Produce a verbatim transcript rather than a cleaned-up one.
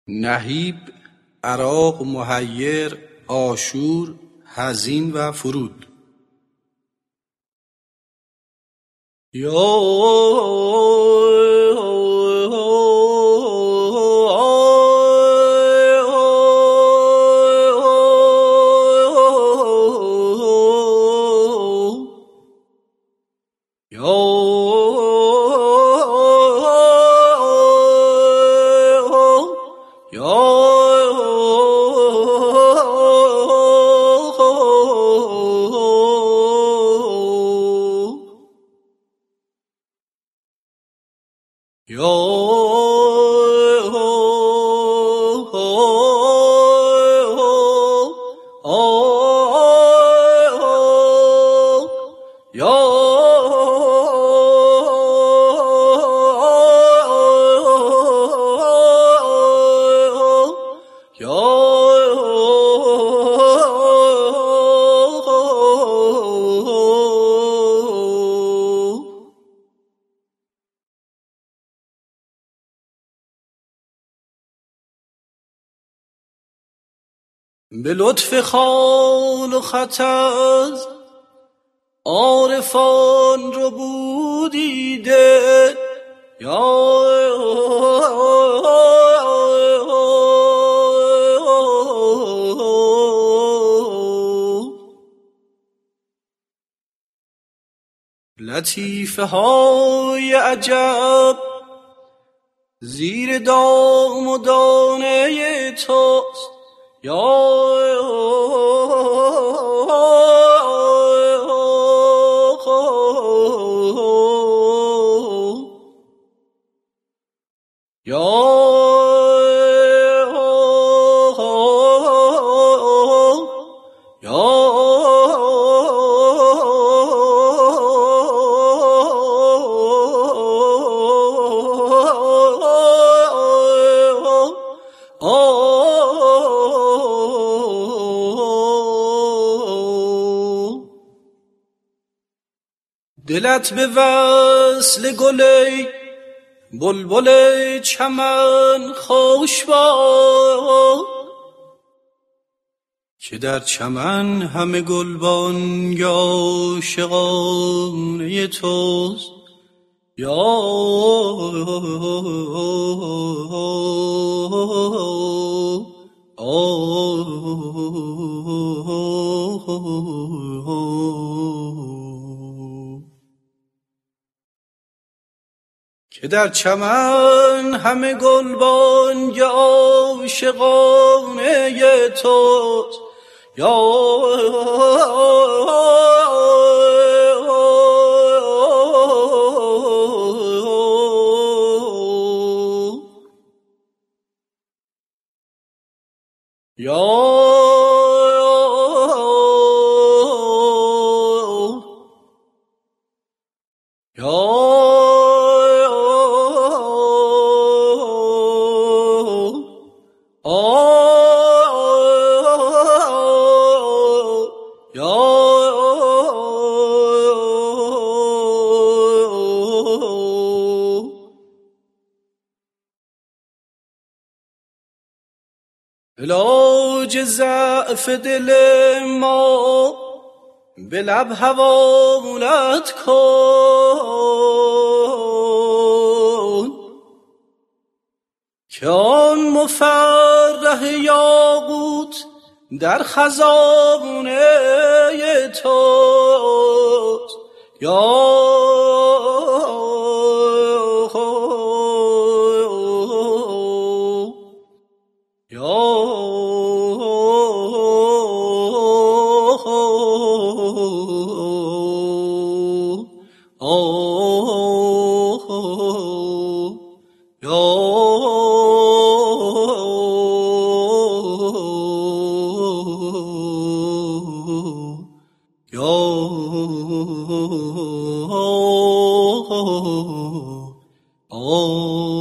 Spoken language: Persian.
نهیب، عراق، محیر، عاشور، حزین و فرود. یا به لطف خال و خطت عارفان رو بودیده، یا لطیفه های عجب زیر دام و دانه توست، یا دلت به وصل گلی بلبل چمن خوش باد، که در چمن همه گلبان عاشقانه توست، یا که در چمن همه گلبانگ عاشقانه توست، یا علاج ضعف دل ما به لب حوالت کن، که آن مفرح یاقوت در خزانه توست، یا Oh